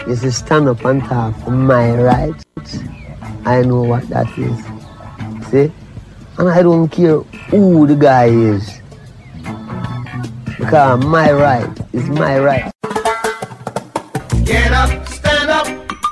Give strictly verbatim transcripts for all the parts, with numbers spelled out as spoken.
is to stand up and talk for my rights. I know what that is. See? And I don't care who the guy is. Because my right is my right. Get up, stand up.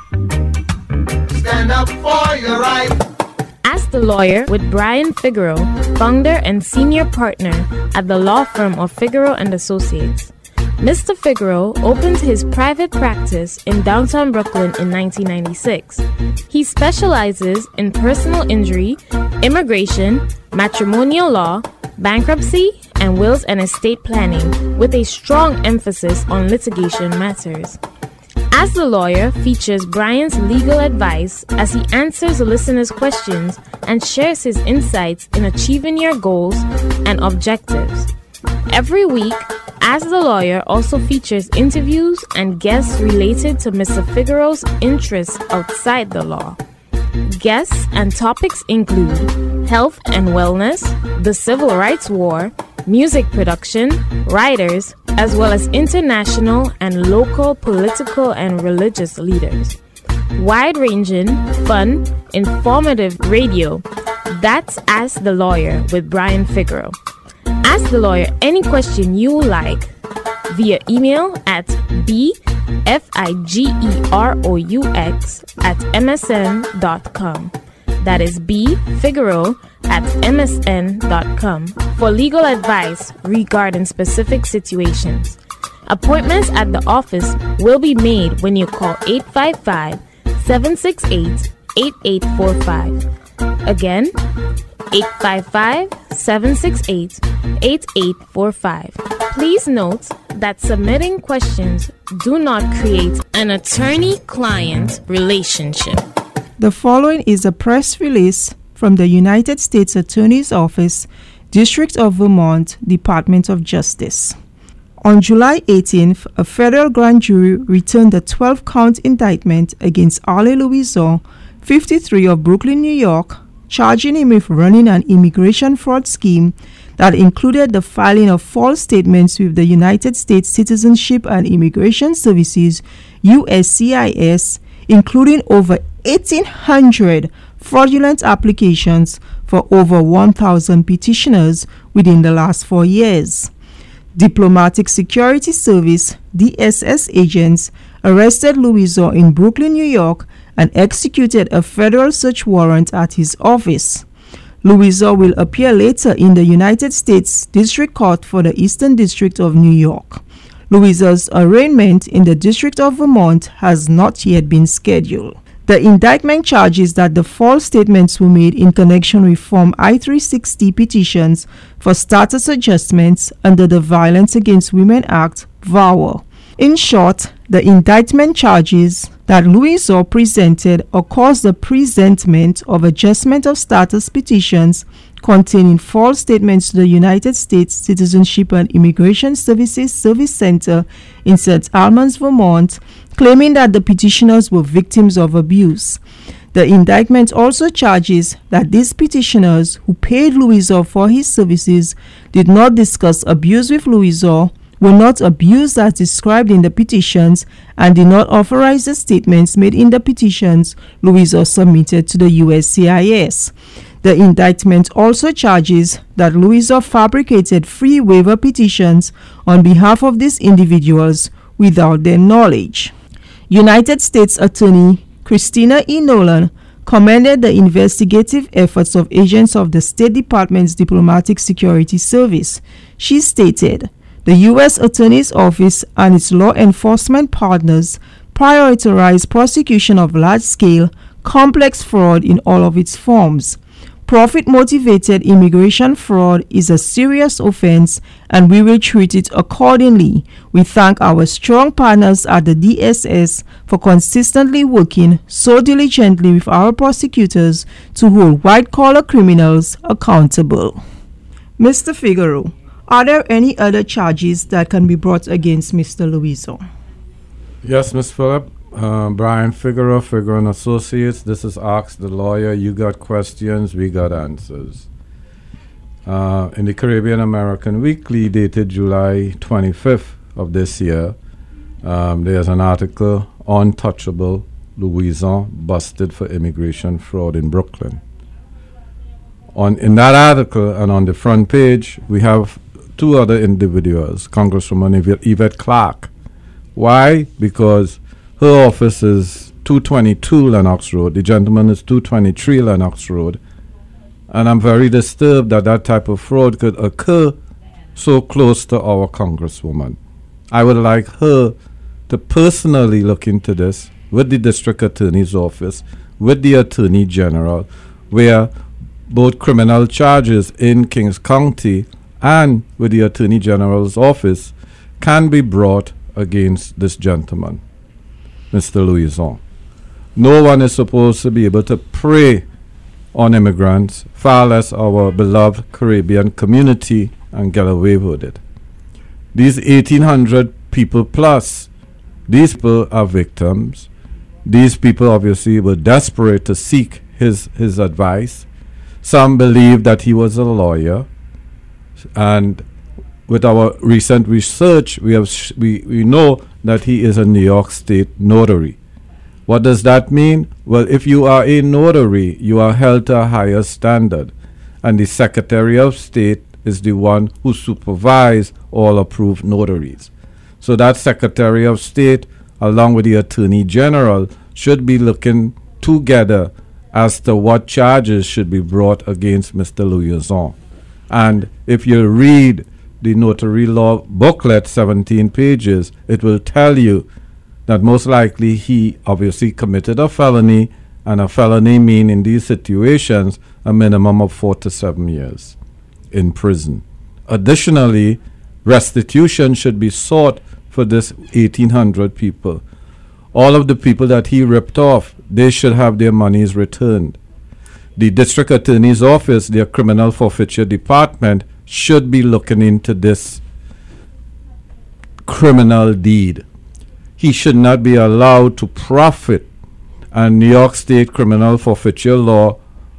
Stand up for your right. Ask the Lawyer with Brian Figueroa, founder and senior partner at the law firm of Figueroa and Associates. Mister Figueroa opened his private practice in downtown Brooklyn in nineteen ninety-six. He specializes in personal injury, immigration, matrimonial law, bankruptcy, and wills and estate planning, with a strong emphasis on litigation matters. Ask the Lawyer features Brian's legal advice as he answers the listeners' questions and shares his insights in achieving your goals and objectives. Every week, Ask the Lawyer also features interviews and guests related to Mister Figueroa's interests outside the law. Guests and topics include health and wellness, the civil rights war, music production, writers, as well as international and local political and religious leaders. Wide-ranging, fun, informative radio. That's Ask the Lawyer with Brian Figueroa. Ask the Lawyer any question you like via email at bfigeroux at msn dot com. That is bfigueroa at msn dot com for legal advice regarding specific situations. Appointments at the office will be made when you call eight five five, seven six eight, eight eight four five. Again, eight five five, seven six eight, eight eight four five. Please note that submitting questions do not create an attorney-client relationship. The following is a press release from the United States Attorney's Office, District of Vermont, Department of Justice. On July eighteenth, a federal grand jury returned a twelve-count indictment against Ale Louison, fifty-three, of Brooklyn, New York, charging him with running an immigration fraud scheme that included the filing of false statements with the United States Citizenship and Immigration Services, U S C I S, including over eighteen hundred fraudulent applications for over one thousand petitioners within the last four years. Diplomatic Security Service D S S agents arrested Louison in Brooklyn, New York, and executed a federal search warrant at his office. Louison will appear later in the United States District Court for the Eastern District of New York. Louison's arraignment in the District of Vermont has not yet been scheduled. The indictment charges that the false statements were made in connection with Form I three sixty petitions for status adjustments under the Violence Against Women Act, V A W A. In short, the indictment charges that Louison presented or caused the presentment of adjustment of status petitions containing false statements to the United States Citizenship and Immigration Services Service Center in Saint Albans, Vermont, claiming that the petitioners were victims of abuse. The indictment also charges that these petitioners who paid Louison for his services did not discuss abuse with Louison, were not abused as described in the petitions, and did not authorize the statements made in the petitions Louison submitted to the U S C I S. The indictment also charges that Louison fabricated free waiver petitions on behalf of these individuals without their knowledge. United States Attorney Christina E. Nolan commended the investigative efforts of agents of the State Department's Diplomatic Security Service. She stated, "The U S Attorney's Office and its law enforcement partners prioritize prosecution of large-scale, complex fraud in all of its forms. Profit-motivated immigration fraud is a serious offense, and we will treat it accordingly. We thank our strong partners at the D S S for consistently working so diligently with our prosecutors to hold white-collar criminals accountable." Mister Figueroa, are there any other charges that can be brought against Mister Louison? Yes, Miz Phillip. Uh, Brian Figueroa, Figueroa and Associates. This is Ask the Lawyer. You got questions, we got answers. Uh, in the Caribbean American Weekly, dated July twenty-fifth of this year, um, there's an article untouchable Louison busted for immigration fraud in Brooklyn. On in that article and on the front page, we have two other individuals, Congresswoman Yv- Yvette Clarke. Why? Because her office is two twenty-two Lenox Road. The gentleman is two twenty-three Lenox Road. And I'm very disturbed that that type of fraud could occur so close to our Congresswoman. I would like her to personally look into this with the District Attorney's Office, with the Attorney General, where both criminal charges in Kings County and with the Attorney General's office can be brought against this gentleman, Mister Louison. No one is supposed to be able to prey on immigrants, far less our beloved Caribbean community, and get away with it. These eighteen hundred people plus, these people are victims. These people obviously were desperate to seek his, his advice. Some believe that he was a lawyer. And with our recent research, we have sh- we, we know that he is a New York State notary. What does that mean? Well, if you are a notary, you are held to a higher standard. And the Secretary of State is the one who supervises all approved notaries. So that Secretary of State, along with the Attorney General, should be looking together as to what charges should be brought against Mister Louison. And if you read the notary law booklet, seventeen pages, it will tell you that most likely he obviously committed a felony, and a felony mean in these situations a minimum of four to seven years in prison. Additionally, restitution should be sought for this eighteen hundred people. All of the people that he ripped off, they should have their monies returned. The District Attorney's Office, their Criminal Forfeiture Department, should be looking into this criminal deed. He should not be allowed to profit, and New York State criminal forfeiture law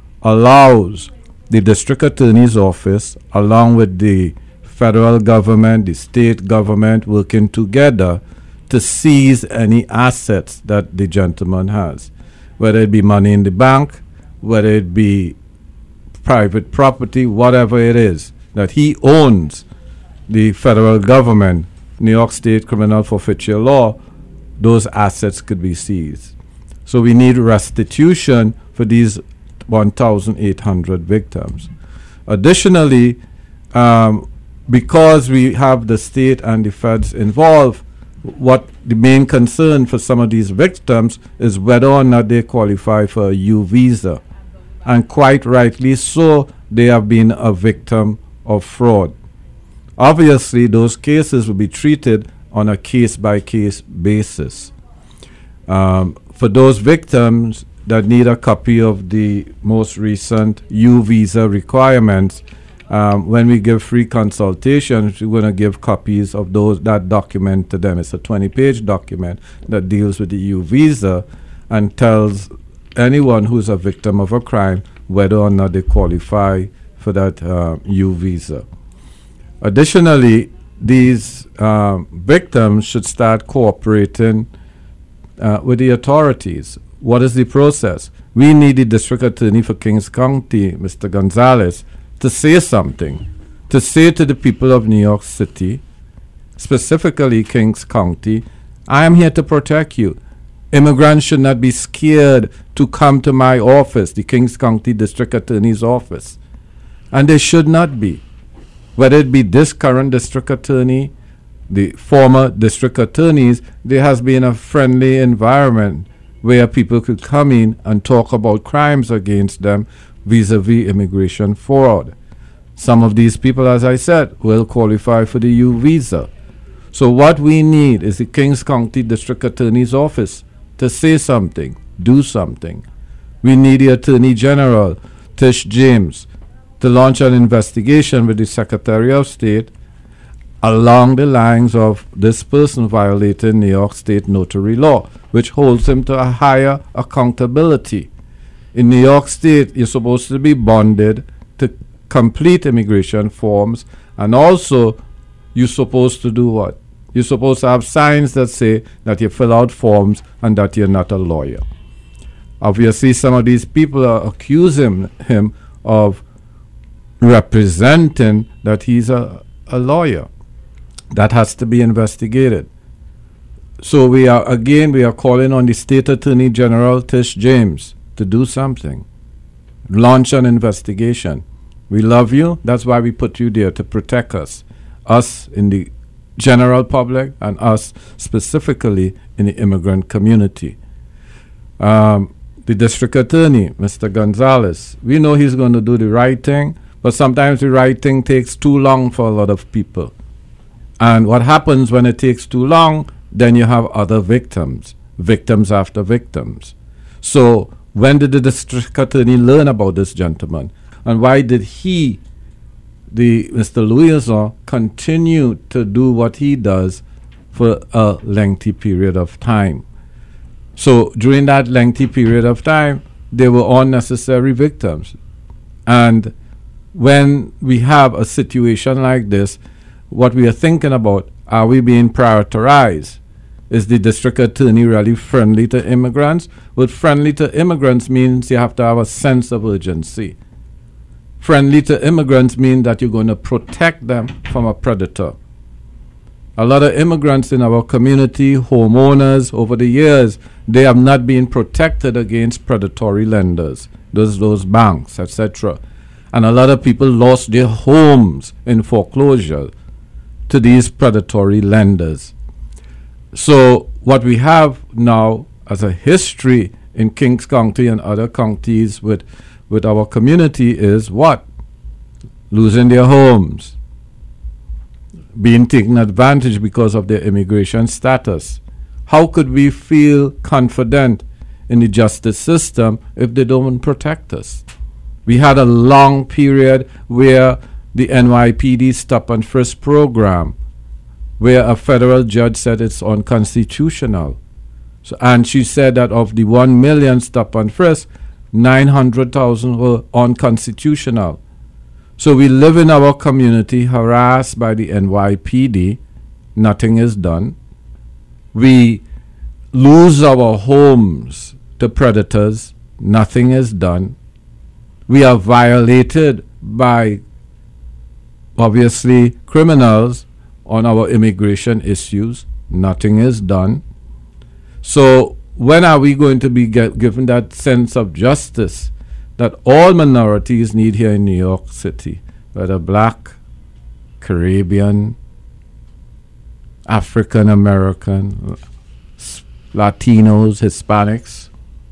allows the District Attorney's Office, along with the federal government, the state government, working together to seize any assets that the gentleman has, whether it be money in the bank, whether it be private property, whatever it is, that he owns. The federal government, New York State criminal forfeiture law, those assets could be seized. So we need restitution for these one thousand eight hundred victims. Additionally, um, because we have the state and the feds involved, what the main concern for some of these victims is whether or not they qualify for a U visa. And quite rightly so, they have been a victim of fraud. Obviously, those cases will be treated on a case-by-case basis. Um, for those victims that need a copy of the most recent U visa requirements, um, when we give free consultations, we're going to give copies of those that document to them. It's a twenty-page document that deals with the U visa and tells anyone who's a victim of a crime whether or not they qualify for that uh, U visa. Additionally, these um, victims should start cooperating uh, with the authorities. What is the process? We need the District Attorney for Kings County, Mister Gonzalez, to say something, to say to the people of New York City, specifically Kings County, I am here to protect you. Immigrants should not be scared to come to my office, the Kings County District Attorney's office. And they should not be. Whether it be this current district attorney, the former district attorneys, there has been a friendly environment where people could come in and talk about crimes against them vis-a-vis immigration fraud. Some of these people, as I said, will qualify for the U visa. So what we need is the Kings County District Attorney's Office to say something, do something. We need the Attorney General, Tish James, to launch an investigation with the Secretary of State along the lines of this person violating New York State notary law, which holds him to a higher accountability. In New York State, you're supposed to be bonded to complete immigration forms, and also you're supposed to do what? You're supposed to have signs that say that you fill out forms and that you're not a lawyer. Obviously, some of these people are accusing him of representing that he's a, a lawyer. That has to be investigated. So we are, again, we are calling on the State Attorney General, Tish James, to do something. Launch an investigation. We love you. That's why we put you there, to protect us. Us in the general public and us specifically in the immigrant community. Um, the District Attorney, Mister Gonzalez, we know he's going to do the right thing, but sometimes the right thing takes too long for a lot of people. And what happens when it takes too long, then you have other victims, victims after victims. So when did the District Attorney learn about this gentleman? And why did he, the Mister Louison, continue to do what he does for a lengthy period of time? So during that lengthy period of time, there were unnecessary victims. And when we have a situation like this, what we are thinking about, are we being prioritized? Is the District Attorney really friendly to immigrants? Well, friendly to immigrants means you have to have a sense of urgency. Friendly to immigrants means that you're going to protect them from a predator. A lot of immigrants in our community, homeowners, over the years, they have not been protected against predatory lenders, those, those banks, et cetera. And a lot of people lost their homes in foreclosure to these predatory lenders. So what we have now as a history in Kings County and other counties with, with our community is what? Losing their homes, being taken advantage because of their immigration status. How could we feel confident in the justice system if they don't protect us? We had a long period where the N Y P D stop and frisk program, where a federal judge said it's unconstitutional. So, and she said that of the one million stop and frisk, nine hundred thousand were unconstitutional. So we live in our community harassed by the N Y P D. Nothing is done. We lose our homes to predators. Nothing is done. We are violated by, obviously, criminals on our immigration issues. Nothing is done. So when are we going to be get, given that sense of justice that all minorities need here in New York City, whether black, Caribbean, African American, Latinos, Hispanics?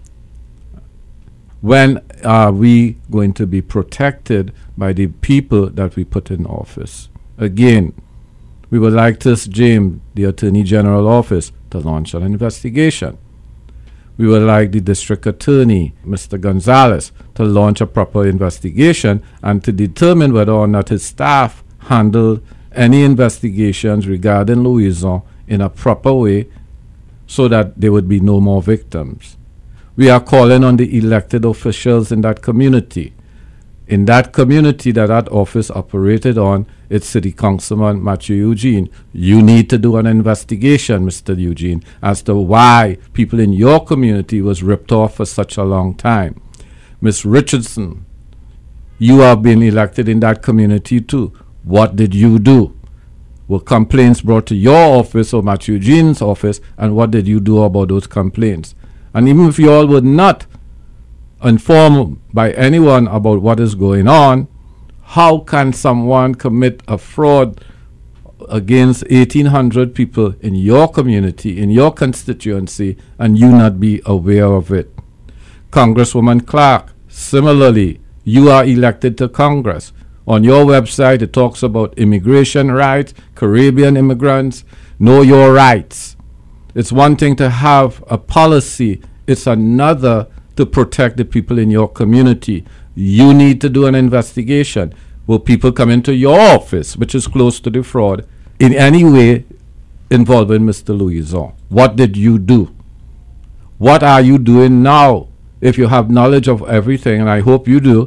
When are we going to be protected by the people that we put in office? Again, we would like Tish James, the Attorney General Office, to launch an investigation. We would like the District Attorney, Mister Gonzalez, to launch a proper investigation and to determine whether or not his staff handled any investigations regarding Louison in a proper way so that there would be no more victims. We are calling on the elected officials in that community. In that community that that office operated on, it's City Councilman Matthew Eugene. You need to do an investigation, Mister Eugene, as to why people in your community was ripped off for such a long time. Miss Richardson, you have been elected in that community too. What did you do? Were complaints brought to your office or Matthew Eugene's office, and what did you do about those complaints? And even if you all were not informed by anyone about what is going on, how can someone commit a fraud against eighteen hundred people in your community, in your constituency, and you not be aware of it? Congresswoman Clark, similarly, you are elected to Congress. On your website, it talks about immigration rights, Caribbean immigrants, know your rights. It's one thing to have a policy. It's another to protect the people in your community. You need to do an investigation. Will people come into your office, which is close to the fraud, in any way involving Mister Louison? What did you do? What are you doing now? If you have knowledge of everything, and I hope you do,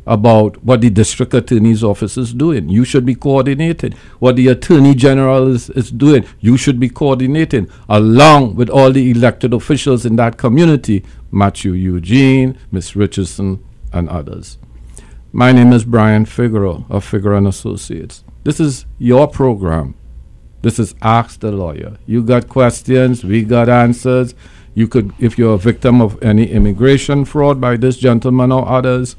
about what the district attorney's office is doing. You should be coordinating. What the attorney general is, is doing, you should be coordinating, along with all the elected officials in that community, Matthew Eugene, Miss Richardson, and others. My name is Brian Figueroa of Figueroa and Associates. This is your program. This is Ask the Lawyer. You got questions, we got answers. You could, if you're a victim of any immigration fraud by this gentleman or others,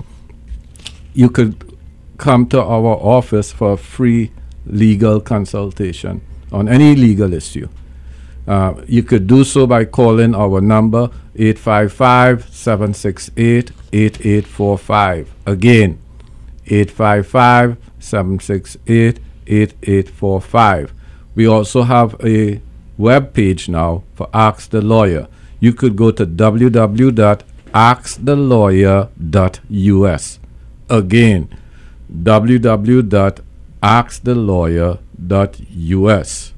you could come to our office for a free legal consultation on any legal issue. Uh, you could do so by calling our number eight five five, seven six eight, eight eight four five. Again, eight five five, seven six eight, eight eight four five. We also have a web page now for Ask the Lawyer. You could go to w w w dot ask the lawyer dot u s. Again, w w w dot ask the lawyer dot u s.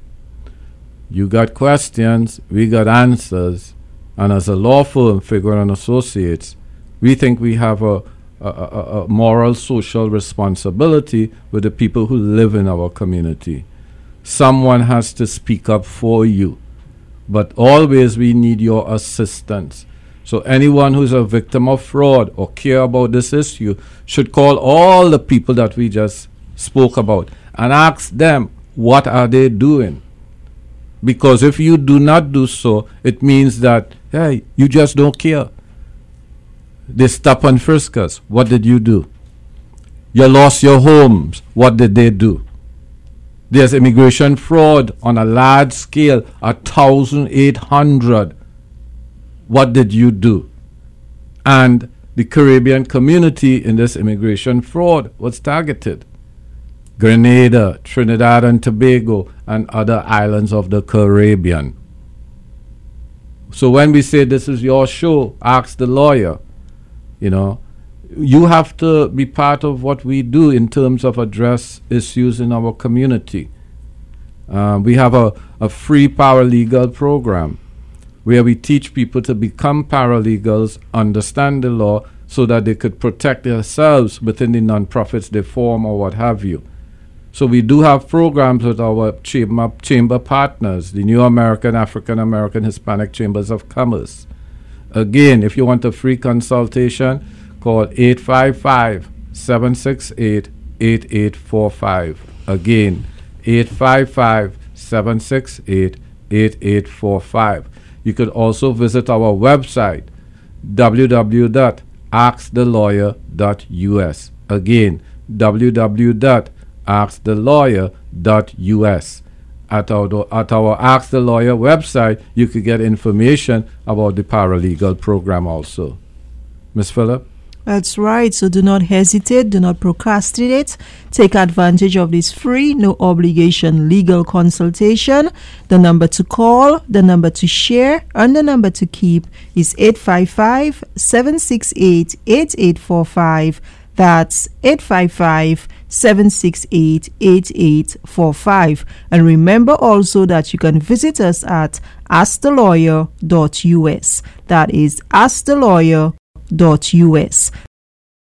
You got questions, we got answers, and as a law firm, Figueroa and Associates, we think we have a, a, a, a moral, social responsibility with the people who live in our community. Someone has to speak up for you, but always we need your assistance. So anyone who's a victim of fraud or care about this issue should call all the people that we just spoke about and ask them, what are they doing? Because if you do not do so, it means that, hey, you just don't care. They stop and frisk us. What did you do? You lost your homes. What did they do? There's immigration fraud on a large scale, one thousand eight hundred. What did you do? And the Caribbean community in this immigration fraud was targeted. Grenada, Trinidad and Tobago, and other islands of the Caribbean. So when we say this is your show, Ask the Lawyer, you know, you have to be part of what we do in terms of address issues in our community. Uh, we have a, a free paralegal program where we teach people to become paralegals, understand the law, so that they could protect themselves within the nonprofits they form or what have you. So we do have programs with our chamber, chamber partners, the New American, African American, Hispanic Chambers of Commerce. Again, if you want a free consultation, call eight five five, seven six eight, eight eight four five. Again, eight five five, seven six eight, eight eight four five. You could also visit our website, w w w dot ask the lawyer dot u s. Again, w w w dot ask the lawyer dot u s. At our, at our Ask the Lawyer website, you could get information about the paralegal program also. Miz Phillip? That's right. So do not hesitate. Do not procrastinate. Take advantage of this free, no obligation legal consultation. The number to call, the number to share, and the number to keep is eight five five, seven six eight, eight eight four five. That's eight five five, seven six eight, eight eight four five. And remember also that you can visit us at ask the lawyer dot u s. That is ask the lawyer dot u s.